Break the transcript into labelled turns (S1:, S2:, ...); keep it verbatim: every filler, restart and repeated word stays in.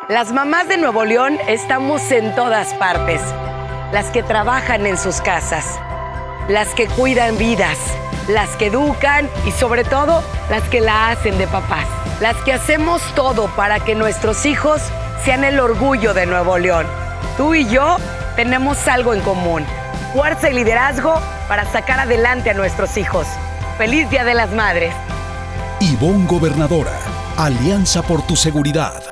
S1: Las mamás de Nuevo León estamos en todas partes. Las que trabajan en sus casas, las que cuidan vidas, las que educan y sobre todo las que la hacen de papás. Las que hacemos todo para que nuestros hijos sean el orgullo de Nuevo León. Tú y yo tenemos algo en común: fuerza y liderazgo para sacar adelante a nuestros hijos. ¡Feliz Día de las Madres!
S2: Ivonne Gobernadora, Alianza por tu Seguridad.